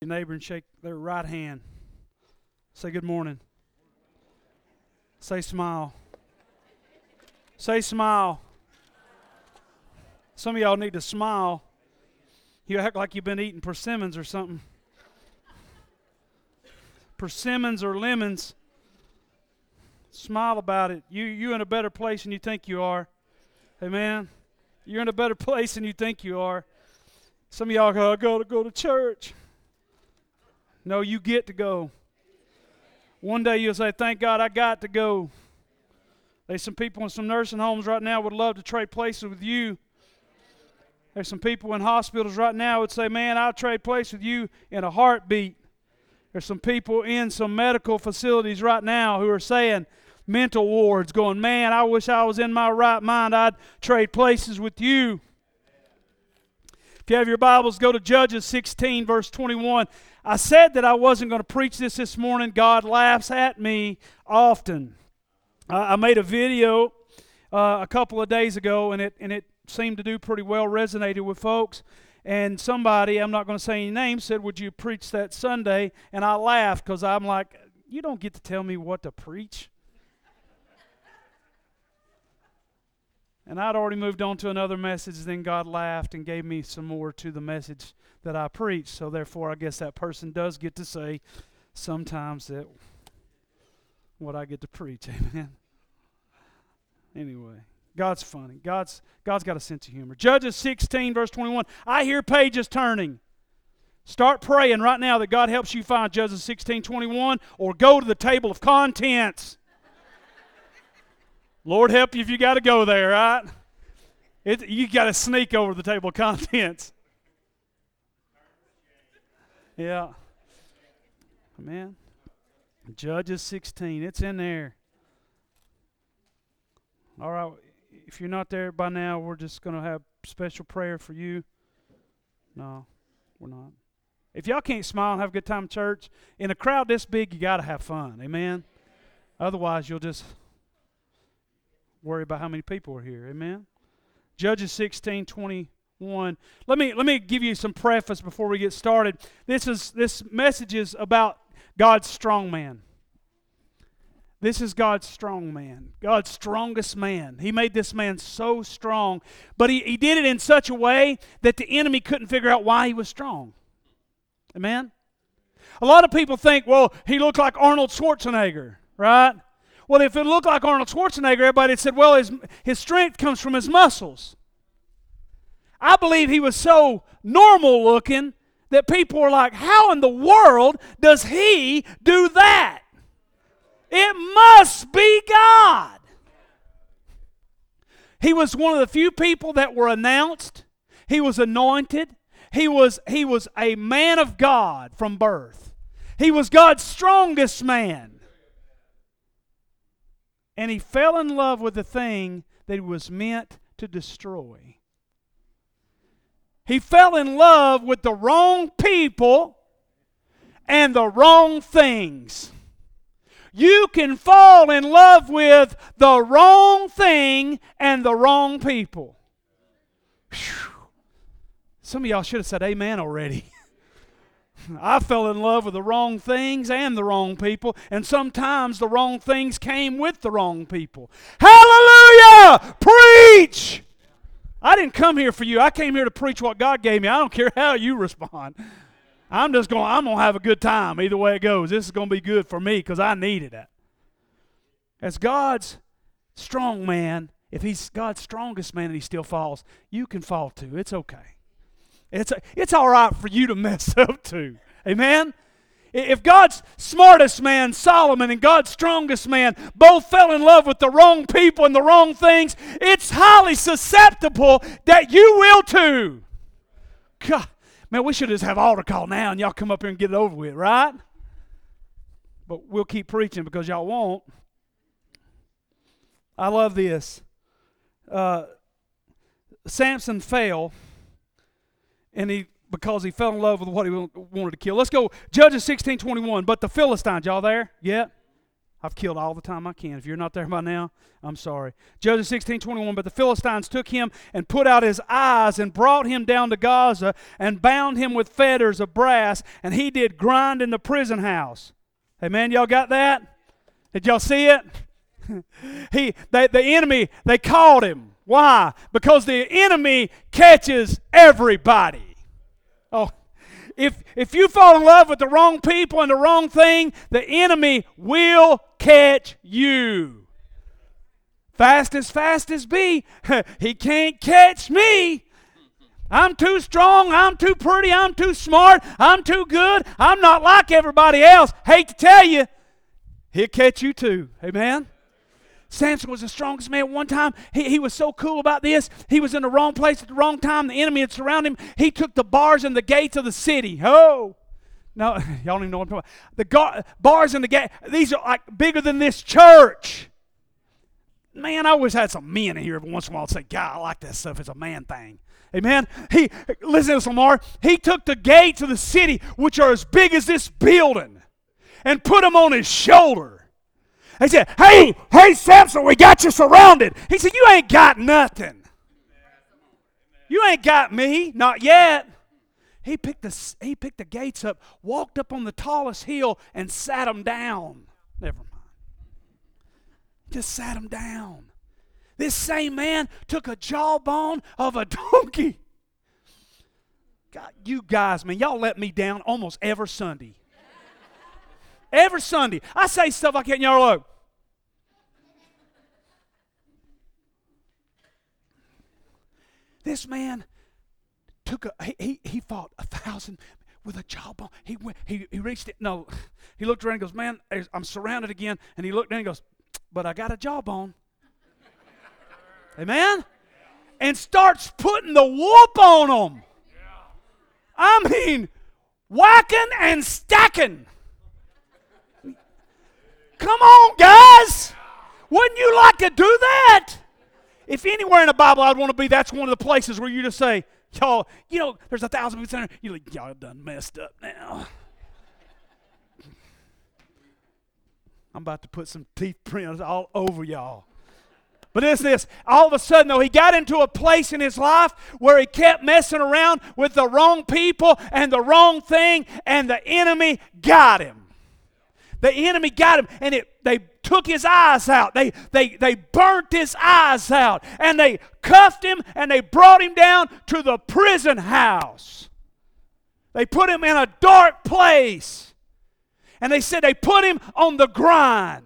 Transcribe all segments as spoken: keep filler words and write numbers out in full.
your neighbor and shake their right hand. Say good morning. Say smile. Say smile. Some of y'all need to smile. You act like you've been eating persimmons or something. Persimmons or lemons. Smile about it. You, you're in a better place than you think you are. Amen. You're in a better place than you think you are. Some of y'all go, I got to go to church. No, you get to go. One day you'll say, thank God I got to go. There's some people in some nursing homes right now would love to trade places with you. There's some people in hospitals right now would say, man, I'll trade places with you in a heartbeat. There's some people in some medical facilities right now who are saying, mental wards, going, man, I wish I was in my right mind. I'd trade places with you. If you have your Bibles, go to Judges sixteen, verse twenty-one. I said that I wasn't going to preach this this morning. God laughs at me often. Uh, I made a video uh, a couple of days ago, and it and it seemed to do pretty well, resonated with folks. And somebody, I'm not going to say any names, said, would you preach that Sunday? And I laughed because I'm like, you don't get to tell me what to preach. And I'd already moved on to another message. Then God laughed and gave me some more to the message that I preached. So therefore, I guess that person does get to say sometimes that what I get to preach. Amen. Anyway, God's funny. God's God's got a sense of humor. Judges sixteen, verse twenty-one. I hear pages turning. Start praying right now that God helps you find Judges sixteen, twenty-one, or go to the table of contents. Lord help you if you got to go there, right? It, you got to sneak over the table of contents. Yeah. Amen. Judges sixteen, it's in there. All right, if you're not there by now, we're just going to have special prayer for you. No, we're not. If y'all can't smile and have a good time in church, in a crowd this big, you got to have fun. Amen? Otherwise, you'll just worry about how many people are here. Amen? Judges sixteen, twenty-one. Let me let me give you some preface before we get started. This is this message is about God's strong man. This is God's strong man, God's strongest man. He made this man so strong, but he, he did it in such a way that the enemy couldn't figure out why he was strong. Amen? A lot of people think, well, he looked like Arnold Schwarzenegger, right? Well, if it looked like Arnold Schwarzenegger, everybody said, well, his, his strength comes from his muscles. I believe he was so normal looking that people were like, how in the world does he do that? It must be God. He was one of the few people that were announced. He was anointed. He was, he was a man of God from birth. He was God's strongest man. And he fell in love with the thing that he was meant to destroy. He fell in love with the wrong people and the wrong things. You can fall in love with the wrong thing and the wrong people. Whew. Some of y'all should have said amen already. I fell in love with the wrong things and the wrong people, and sometimes the wrong things came with the wrong people. Hallelujah! Preach! I didn't come here for you. I came here to preach what God gave me. I don't care how you respond. I'm just going, I'm going to have a good time either way it goes. This is going to be good for me because I needed it. As God's strong man, if he's God's strongest man and he still falls, you can fall too. It's okay. It's, it's all right for you to mess up too. Amen? If God's smartest man, Solomon, and God's strongest man both fell in love with the wrong people and the wrong things, it's highly susceptible that you will too. God. Man, we should just have altar call now and y'all come up here and get it over with, right? But we'll keep preaching because y'all won't. I love this. Uh, Samson fell, and he because he fell in love with what he wanted to kill. Let's go, Judges sixteen, twenty-one. But the Philistines, y'all there? Yeah? I've killed all the time I can. If you're not there by now, I'm sorry. Judges sixteen twenty-one, but the Philistines took him and put out his eyes and brought him down to Gaza and bound him with fetters of brass, and he did grind in the prison house. Amen, y'all got that? Did y'all see it? he, they, the enemy, they caught him. Why? Because the enemy catches everybody. Oh, If, if you fall in love with the wrong people and the wrong thing, the enemy will catch you. Fast as fast as be, he can't catch me. I'm too strong, I'm too pretty, I'm too smart, I'm too good, I'm not like everybody else. Hate to tell you, he'll catch you too. Amen? Samson was the strongest man at one time. He, he was so cool about this. He was in the wrong place at the wrong time. The enemy had surrounded him. He took the bars and the gates of the city. Oh, no, y'all don't even know what I'm talking about. The gar- bars and the gate, these are like bigger than this church. Man, I always had some men in here every once in a while say, God, I like that stuff. It's a man thing. Amen. He, listen to this, Lamar. He took the gates of the city, which are as big as this building, and put them on his shoulder. He said, hey, hey, Samson, we got you surrounded. He said, you ain't got nothing. You ain't got me, not yet. He picked the, he picked the gates up, walked up on the tallest hill, and sat them down. Never mind. Just sat them down. This same man took a jawbone of a donkey. God, you guys, man, y'all let me down almost every Sunday. Every Sunday. I say stuff like that and y'all are like, this man took a, he, he, he fought a thousand with a jawbone. He went, he, he reached it. No, he looked around and goes, man, I'm surrounded again. And he looked down and goes, but I got a jawbone. Amen? And starts putting the whoop on them. I mean, whacking and stacking. Come on, guys. Wouldn't you like to do that? If anywhere in the Bible I'd want to be, that's one of the places where you just say, y'all, you know, there's a thousand people in there. You're like, y'all done messed up now. I'm about to put some teeth prints all over y'all. But it's this, all of a sudden though, he got into a place in his life where he kept messing around with the wrong people and the wrong thing, and the enemy got him. The enemy got him, and it, they took his eyes out. They, they, they burnt his eyes out, and they cuffed him, and they brought him down to the prison house. They put him in a dark place, and they said they put him on the grind.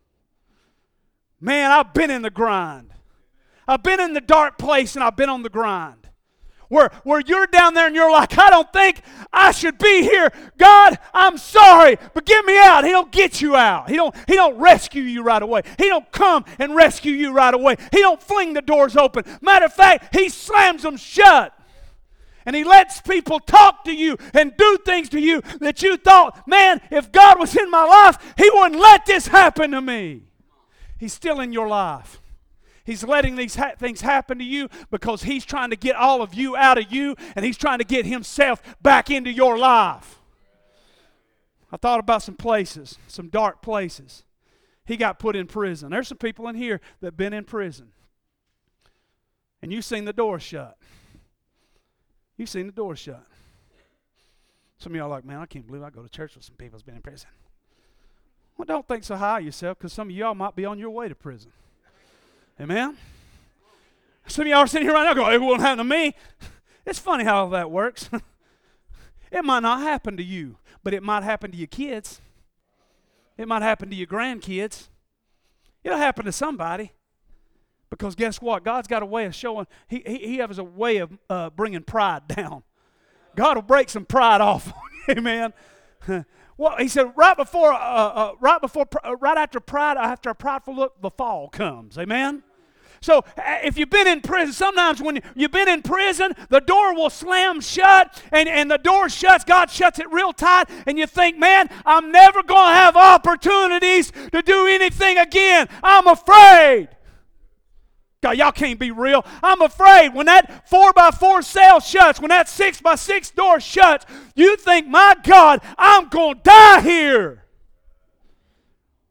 Man, I've been in the grind. I've been in the dark place, and I've been on the grind. Where, where you're down there and you're like, I don't think I should be here. God, I'm sorry, but get me out. He don't get you out. He don't, he don't rescue you right away. He don't come and rescue you right away. He don't fling the doors open. Matter of fact, he slams them shut. And he lets people talk to you and do things to you that you thought, man, if God was in my life, he wouldn't let this happen to me. He's still in your life. He's letting these ha- things happen to you because he's trying to get all of you out of you, and he's trying to get himself back into your life. I thought about some places, some dark places. He got put in prison. There's some people in here that have been in prison. And you've seen the door shut. You've seen the door shut. Some of y'all are like, man, I can't believe I go to church with some people that's been in prison. Well, don't think so high of yourself, because some of y'all might be on your way to prison. Amen? Some of y'all are sitting here right now going, it won't happen to me. It's funny how that works. It might not happen to you, but it might happen to your kids. It might happen to your grandkids. It'll happen to somebody. Because guess what? God's got a way of showing, he, he, he has a way of uh, bringing pride down. God will break some pride off. Amen? Well, he said, right before, uh, uh, right before, uh, right after pride, after a prideful look, the fall comes. Amen. So, uh, if you've been in prison, sometimes when you've been in prison, the door will slam shut, and, and the door shuts. God shuts it real tight, and you think, man, I'm never going to have opportunities to do anything again. I'm afraid. God, y'all can't be real. I'm afraid when that four by four cell shuts, when that six by six door shuts, you think, my God, I'm going to die here.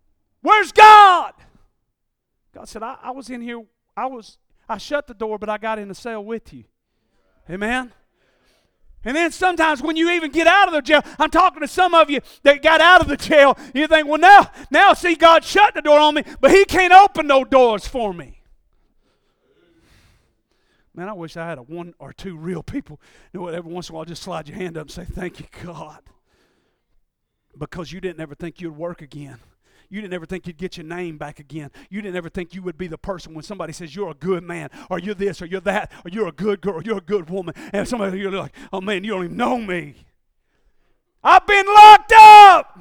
Where's God? God said, I, I was in here, I was, I shut the door, but I got in the cell with you. Amen? And then sometimes when you even get out of the jail, I'm talking to some of you that got out of the jail, you think, well, now, now see, God shut the door on me, but he can't open no doors for me. Man, I wish I had a one or two real people. You know what, every once in a while, just slide your hand up and say, thank you, God. Because you didn't ever think you'd work again. You didn't ever think you'd get your name back again. You didn't ever think you would be the person when somebody says you're a good man, or you're this, or you're that, or you're a good girl, or you're a good woman. And somebody, you're like, oh man, you don't even know me. I've been locked up.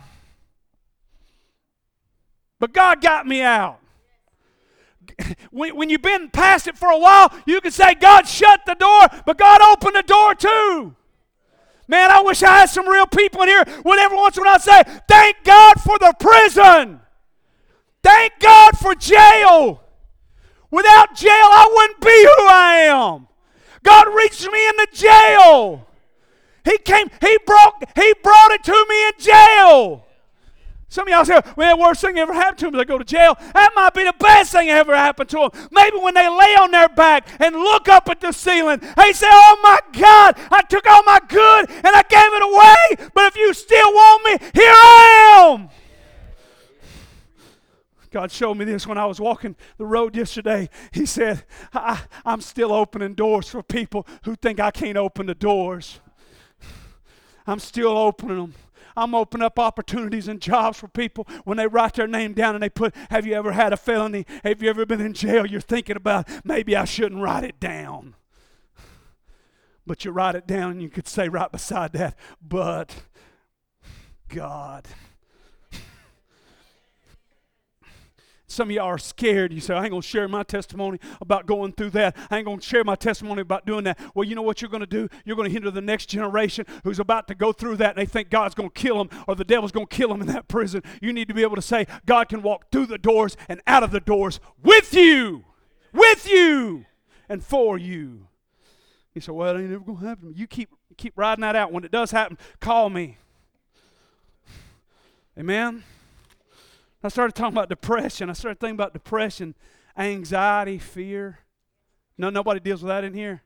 But God got me out. When, when you've been past it for a while, you can say, God shut the door, but God opened the door too. Man, I wish I had some real people in here when every once in a while I say, thank God for the prison. Thank God for jail. Without jail, I wouldn't be who I am. God reached me in the jail. He came, he brought, he brought it to me in jail. Some of y'all say, well, the worst thing ever happened to them is they go to jail. That might be the best thing that ever happened to them. Maybe when they lay on their back and look up at the ceiling, they say, oh my God, I took all my good and I gave it away, but if you still want me, here I am. God showed me this when I was walking the road yesterday. He said, I, I'm still opening doors for people who think I can't open the doors. I'm still opening them. I'm opening up opportunities and jobs for people when they write their name down and they put, have you ever had a felony? Have you ever been in jail? You're thinking about, maybe I shouldn't write it down. But you write it down and you could say right beside that, but God. Some of y'all are scared. You say, I ain't going to share my testimony about going through that. I ain't going to share my testimony about doing that. Well, you know what you're going to do? You're going to hinder the next generation who's about to go through that and they think God's going to kill them or the devil's going to kill them in that prison. You need to be able to say, God can walk through the doors and out of the doors with you. With you. And for you. You say, well, it ain't never going to happen to me. You keep, keep riding that out. When it does happen, call me. Amen? I started talking about depression. I started thinking about depression, anxiety, fear. No, nobody deals with that in here.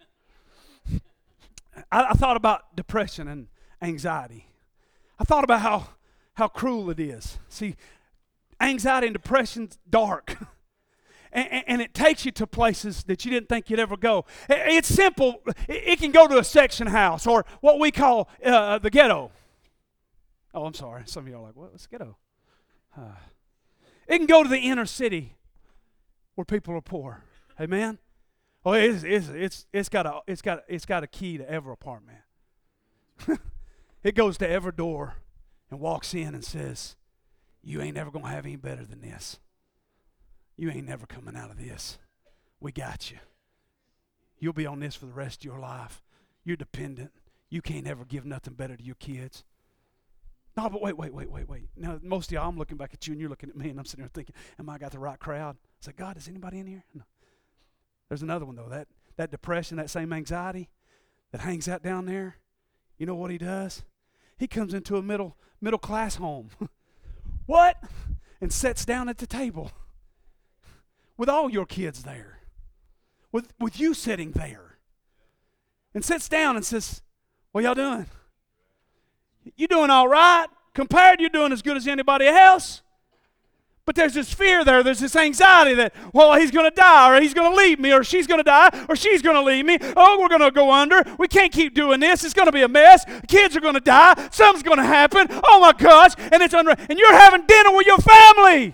I, I thought about depression and anxiety. I thought about how, how cruel it is. See, anxiety and depression's dark. and, and it takes you to places that you didn't think you'd ever go. It, it's simple. It, it can go to a section house or what we call uh, the ghetto. Oh, I'm sorry. Some of you are like, what? What's ghetto? Uh, It can go to the inner city where people are poor. Amen? Oh, it's, it's, it's, it's, got, a, it's, got, it's got a key to every apartment. It goes to every door and walks in and says, you ain't never going to have any better than this. You ain't never coming out of this. We got you. You'll be on this for the rest of your life. You're dependent. You can't ever give nothing better to your kids. No, but wait, wait, wait, wait, wait. Now, most of y'all, I'm looking back at you and you're looking at me and I'm sitting there thinking, am I got the right crowd? I said, God, is anybody in here? No. There's another one, though. That, that depression, that same anxiety that hangs out down there, you know what he does? He comes into a middle, middle class home. What? And sits down at the table with all your kids there, with, with you sitting there, and sits down and says, what y'all doing? You're doing all right. Compared, you're doing as good as anybody else. But there's this fear there. There's this anxiety that, well, he's going to die, or he's going to leave me, or she's going to die, or she's going to leave me. Oh, we're going to go under. We can't keep doing this. It's going to be a mess. Kids are going to die. Something's going to happen. Oh, my gosh. And it's under, and you're having dinner with your family.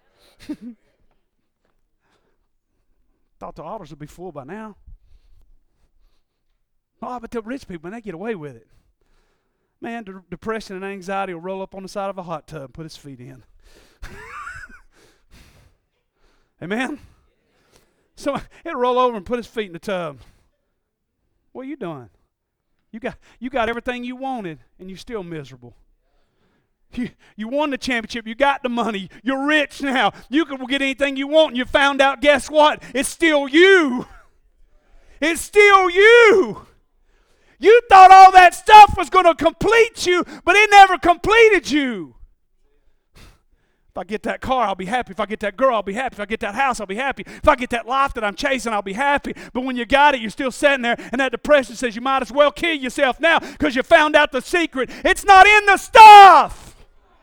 Thought the altars would be full by now. Oh, but the rich people, man, they get away with it. Man, de- depression and anxiety will roll up on the side of a hot tub and put his feet in. Amen? So it'll roll over and put his feet in the tub. What are you doing? You got, you got everything you wanted, and you're still miserable. You, you won the championship. You got the money. You're rich now. You can get anything you want, and you found out, guess what? It's still you. It's still you. You thought all that stuff was going to complete you, but it never completed you. I get that car, I'll be happy. If I get that girl, I'll be happy. If I get that house, I'll be happy. If I get that life that I'm chasing, I'll be happy. But when you got it, you're still sitting there, and that depression says you might as well kill yourself now because you found out the secret. It's not in the stuff.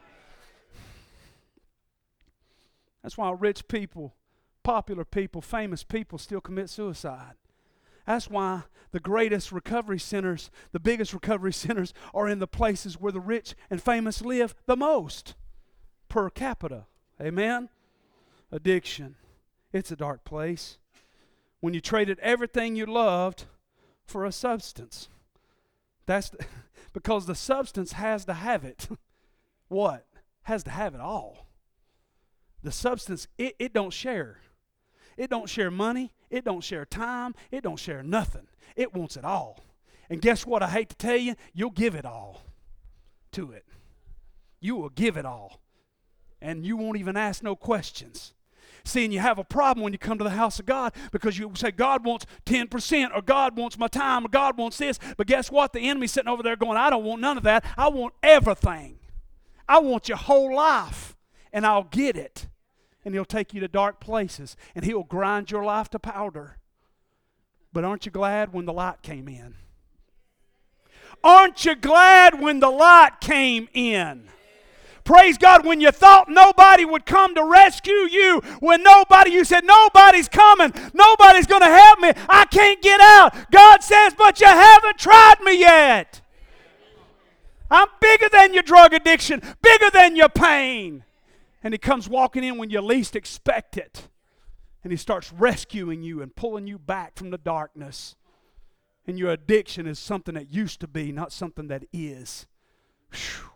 That's why rich people, popular people, famous people still commit suicide. That's why the greatest recovery centers, the biggest recovery centers, are in the places where the rich and famous live the most per capita. Amen? Addiction. It's a dark place. When you traded everything you loved for a substance. That's the, because the substance has to have it. What? Has to have it all. The substance, it, it don't share. It don't share money. It don't share time. It don't share nothing. It wants it all. And guess what? I hate to tell you, you'll give it all to it. You will give it all. And you won't even ask no questions. See, and you have a problem when you come to the house of God because you say, God wants ten percent or God wants my time or God wants this. But guess what? The enemy's sitting over there going, I don't want none of that. I want everything. I want your whole life. And I'll get it. And he'll take you to dark places. And he'll grind your life to powder. But aren't you glad when the light came in? Aren't you glad when the light came in? Praise God, when you thought nobody would come to rescue you, when nobody, you said, nobody's coming, nobody's going to help me, I can't get out. God says, but you haven't tried me yet. I'm bigger than your drug addiction, bigger than your pain. And he comes walking in when you least expect it. And he starts rescuing you and pulling you back from the darkness. And your addiction is something that used to be, not something that is. Whew.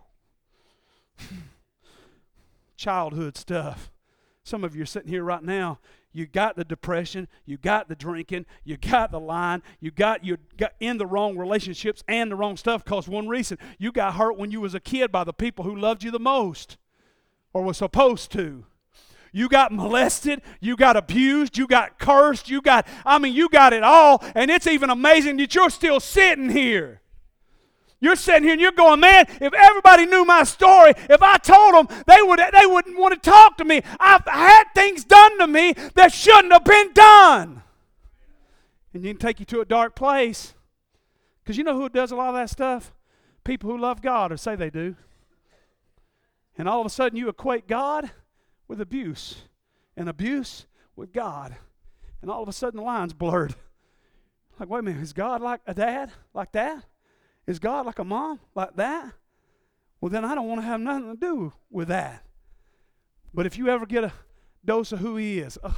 Childhood stuff. Some of you are sitting here right now. You got the depression, you got the drinking, you got the lying, you got you got in the wrong relationships and the wrong stuff because one reason, you got hurt when you was a kid by the people who loved you the most or was supposed to. You got molested, you got abused, you got cursed, you got, I mean, you got it all, and it's even amazing that you're still sitting here. You're sitting here and you're going, man, if everybody knew my story, if I told them, they, would, they wouldn't want to talk to me. I've had things done to me that shouldn't have been done. And you can take you to a dark place. Because you know who does a lot of that stuff? People who love God or say they do. And all of a sudden you equate God with abuse and abuse with God. And all of a sudden the line's blurred. Like, wait a minute, is God like a dad like that? Is God like a mom like that? Well, then I don't want to have nothing to do with that. But if you ever get a dose of who he is, uh,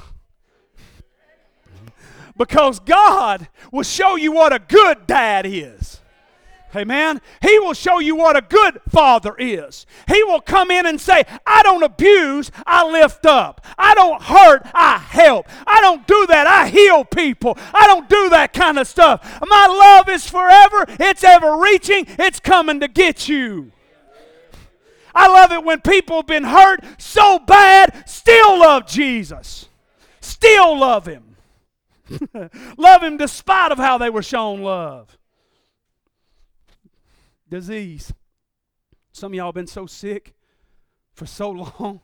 because God will show you what a good dad is. Amen. He will show you what a good father is. He will come in and say, I don't abuse, I lift up. I don't hurt, I help. I don't do that, I heal people. I don't do that kind of stuff. My love is forever, it's ever reaching, it's coming to get you. I love it when people have been hurt so bad, still love Jesus. Still love him. Love him despite of how they were shown love. Disease. Some of y'all have been so sick for so long.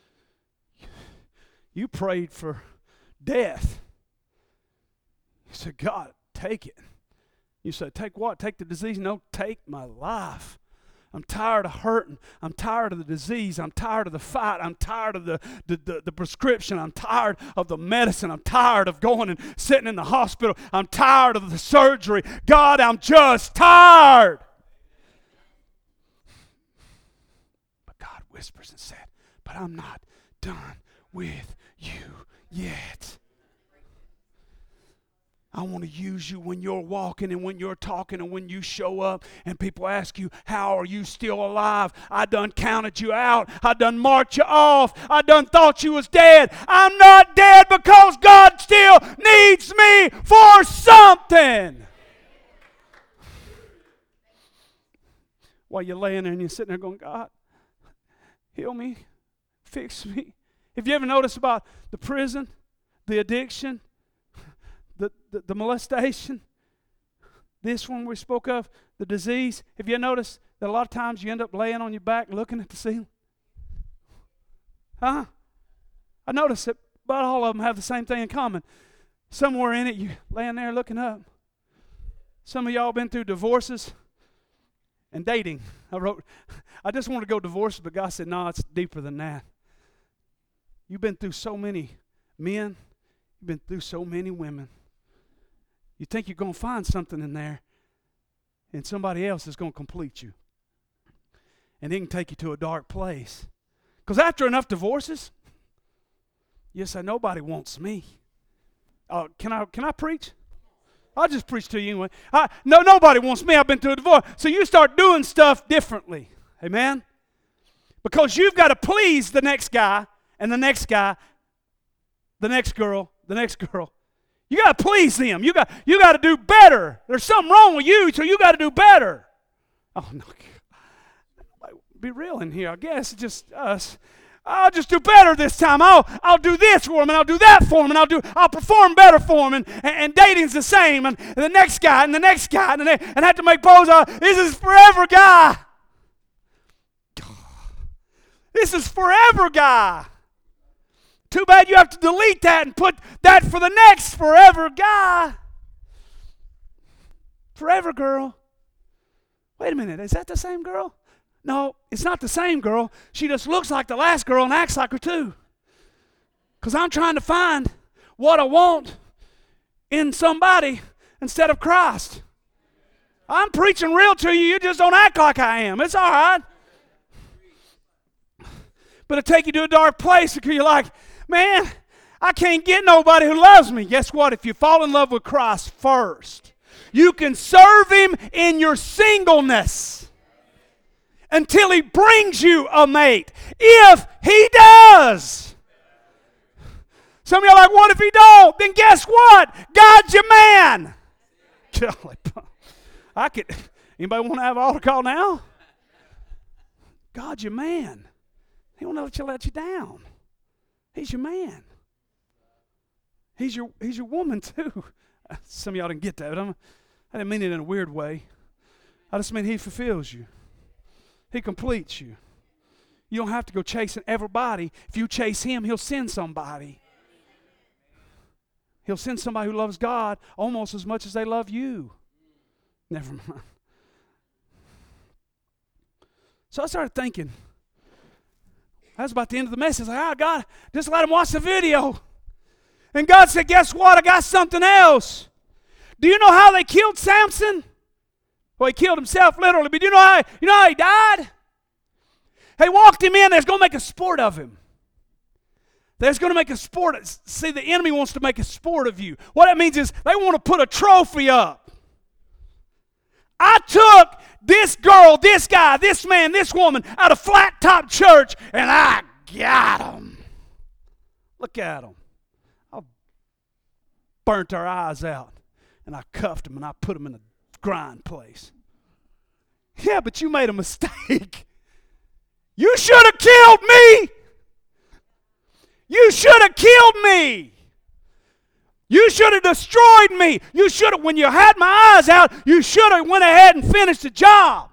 You prayed for death. You said, God, take it. You said, take what? Take the disease? No, take my life. I'm tired of hurting. I'm tired of the disease. I'm tired of the fight. I'm tired of the, the, the, the prescription. I'm tired of the medicine. I'm tired of going and sitting in the hospital. I'm tired of the surgery. God, I'm just tired. Whispers and said, but I'm not done with you yet. I want to use you when you're walking and when you're talking and when you show up and people ask you, how are you still alive? I done counted you out. I done marked you off. I done thought you was dead. I'm not dead because God still needs me for something. While you're laying there and you're sitting there going, God, heal me, fix me. Have you ever noticed about the prison, the addiction, the, the, the molestation, this one we spoke of, the disease? Have you noticed that a lot of times you end up laying on your back looking at the ceiling? Huh? I noticed that about all of them have the same thing in common. Somewhere in it, you laying there looking up. Some of y'all been through divorces and dating. I wrote, I just want to go divorce, but God said, no, it's deeper than that. You've been through so many men. You've been through so many women. You think you're going to find something in there, and somebody else is going to complete you. And it can take you to a dark place. Because after enough divorces, you say, nobody wants me. Uh, can I can I preach? I'll just preach to you anyway. I, no, nobody wants me. I've been through a divorce. So you start doing stuff differently. Amen? Because you've got to please the next guy, and the next guy, the next girl, the next girl. You got to please them. You got you got to do better. There's something wrong with you, so you got to do better. Oh, no. Be real in here. I guess it's just us. I'll just do better this time. I'll I'll do this for him, and I'll do that for him, and I'll do I'll perform better for him. And, and, and dating's the same, and, and the next guy, and the next guy, and, they, and have to make pose. Uh, this is forever guy. This is forever guy. Too bad you have to delete that and put that for the next forever guy. Forever girl. Wait a minute, is that the same girl? No, it's not the same girl. She just looks like the last girl and acts like her too. Because I'm trying to find what I want in somebody instead of Christ. I'm preaching real to you. You just don't act like I am. It's all right. But it'll take you to a dark place because you're like, man, I can't get nobody who loves me. Guess what? If you fall in love with Christ first, you can serve Him in your singleness until He brings you a mate. If He does. Some of you are like, what if He don't? Then guess what? God's your man. I could. Anybody want to have an altar call now? God's your man. He won't let you let you down. He's your man. He's your He's your woman too. Some of y'all didn't get that. I'm, I didn't mean it in a weird way. I just mean He fulfills you. He completes you. You don't have to go chasing everybody. If you chase Him, He'll send somebody. He'll send somebody who loves God almost as much as they love you. Never mind. So I started thinking. That was about the end of the message. Like, oh, God, just let him watch the video. And God said, guess what? I got something else. Do you know how they killed Samson? Well, he killed himself literally, but you know how, you know how he died? They walked him in. They're going to make a sport of him. They're going to make a sport. See, the enemy wants to make a sport of you. What that means is they want to put a trophy up. I took this girl, this guy, this man, this woman out of flat top church, and I got them. Look at them. I burnt their eyes out, and I cuffed them, and I put them in a grind place. Yeah, but you made a mistake. You should have killed me. You should have killed me. You should have destroyed me. You should have, when you had my eyes out, you should have went ahead and finished the job.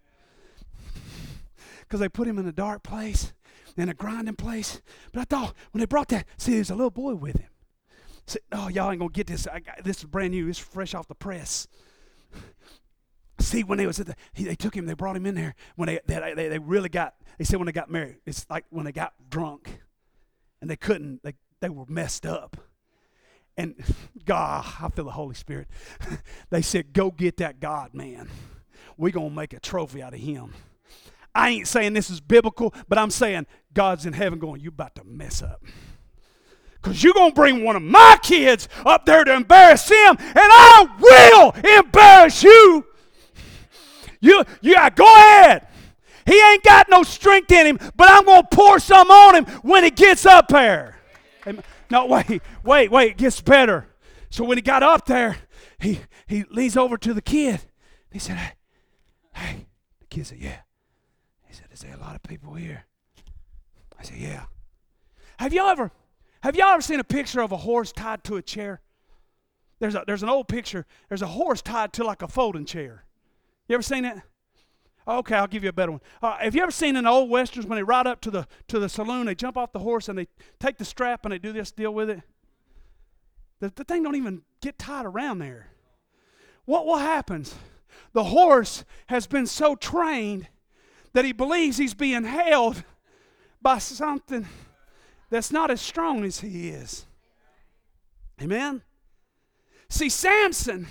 Because they put him in a dark place, in a grinding place. But I thought, when they brought that, see, there's a little boy with him. See, oh, y'all ain't going to get this. I got, this is brand new. It's fresh off the press. See, when they was at the, he, they took him, they brought him in there. When they, they, they, they really got, they said when they got married, it's like when they got drunk. And they couldn't, they, they were messed up. And God, I feel the Holy Spirit. They said, go get that God man. We're going to make a trophy out of him. I ain't saying this is biblical, but I'm saying God's in heaven going, you about to mess up. Because you're going to bring one of my kids up there to embarrass him, and I will embarrass you. You, yeah, go ahead. He ain't got no strength in him, but I'm going to pour some on him when he gets up there. No, wait, wait, wait, it gets better. So when he got up there, he, he leans over to the kid. He said, hey, hey. The kid said, yeah. He said, is there a lot of people here? I said, yeah. Have y'all ever, have y'all ever seen a picture of a horse tied to a chair? There's a, there's an old picture. There's a horse tied to like a folding chair. You ever seen it? Okay, I'll give you a better one. Uh, have you ever seen in the old westerns when they ride up to the to the saloon, they jump off the horse and they take the strap and they do this deal with it? The, the thing don't even get tied around there. What what happens? The horse has been so trained that he believes he's being held by something that's not as strong as he is. Amen? See, Samson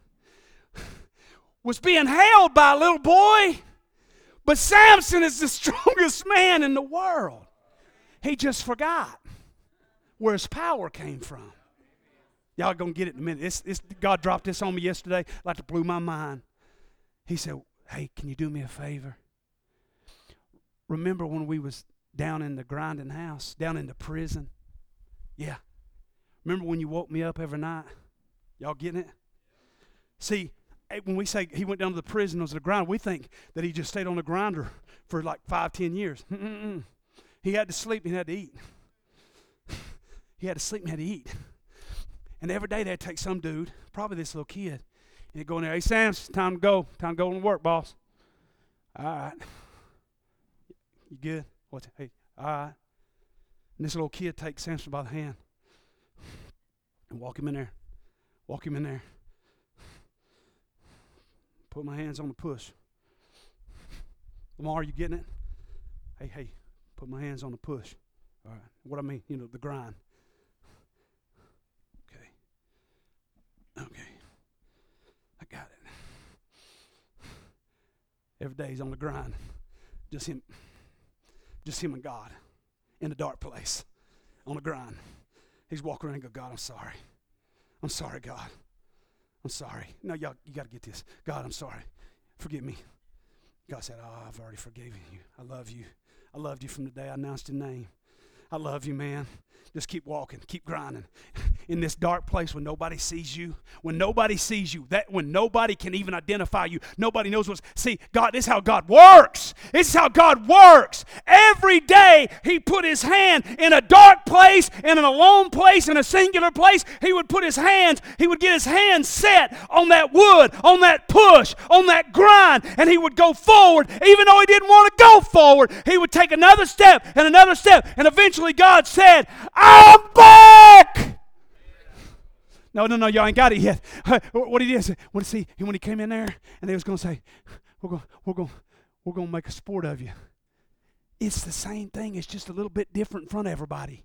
was being held by a little boy, but Samson is the strongest man in the world. He just forgot where his power came from. Y'all are going to get it in a minute. It's, it's, God dropped this on me yesterday, like it blew my mind. He said, hey, can you do me a favor? Remember when we was down in the grinding house, down in the prison? Yeah. Remember when you woke me up every night? Y'all getting it? See, when we say he went down to the prison as a grinder, we think that he just stayed on the grinder for like five, ten years. Mm-mm-mm. He had to sleep and he had to eat. He had to sleep and had to eat. And every day they'd take some dude, probably this little kid, and he'd go in there, hey, Sam, it's time to go. Time to go to work, boss. All right. You good? What's it? Hey, all right. And this little kid takes Samson by the hand and walk him in there. Walk him in there. Put my hands on the push. Lamar, you getting it? Hey, hey, put my hands on the push. All right. What I mean, you know, the grind. Okay. Okay. I got it. Every day he's on the grind. Just him. Just him and God in a dark place on the grind. He's walking around and go, God, I'm sorry. I'm sorry, God. I'm sorry. No, y'all, you got to get this. God, I'm sorry. Forgive me. God said, oh, I've already forgiven you. I love you. I loved you from the day I announced your name. I love you, man. Just keep walking, keep grinding. In this dark place when nobody sees you, when nobody sees you, that when nobody can even identify you, nobody knows what's, see, God, this is how God works. This is how God works. Every day he put his hand in a dark place, in an alone place, in a singular place. He would put his hands, he would get his hands set on that wood, on that push, on that grind, and he would go forward. Even though he didn't want to go forward, he would take another step and another step, and eventually God said, I'm back! No, no, no, y'all ain't got it yet. What he did is, when see, when he came in there, and they was going to say, we're going, we're going, we're going to make a sport of you. It's the same thing. It's just a little bit different in front of everybody.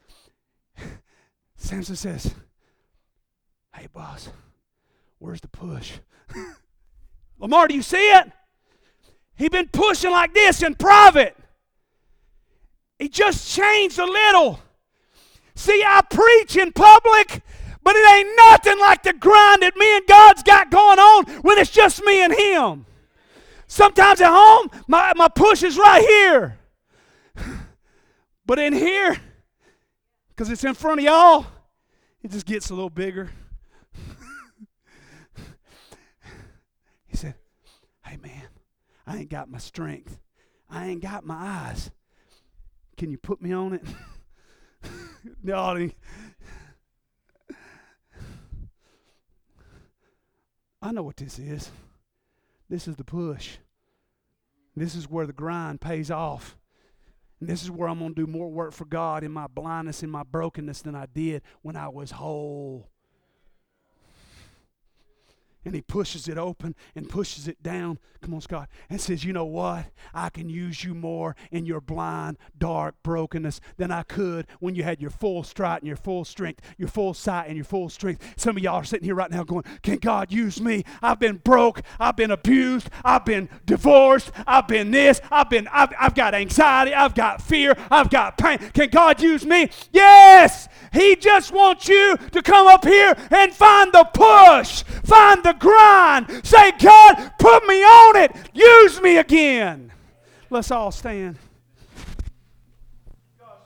Samson says, hey, boss, where's the push? Lamar, do you see it? He been pushing like this in private. He just changed a little. See, I preach in public, but it ain't nothing like the grind that me and God's got going on when it's just me and him. Sometimes at home, my, my push is right here. But in here, because it's in front of y'all, it just gets a little bigger. He said, hey man, I ain't got my strength. I ain't got my eyes. Can you put me on it? No, he, I know what this is. This is the push. This is where the grind pays off. And this is where I'm going to do more work for God in my blindness, in my brokenness than I did when I was whole. And he pushes it open and pushes it down. Come on, Scott. And says, you know what? I can use you more in your blind, dark brokenness than I could when you had your full stride and your full strength, your full sight and your full strength. Some of y'all are sitting here right now going, can God use me? I've been broke. I've been abused. I've been divorced. I've been this. I've been, I've, I've got anxiety. I've got fear. I've got pain. Can God use me? Yes! He just wants you to come up here and find the push. Find the grind. Say, God, put me on it. Use me again. Let's all stand.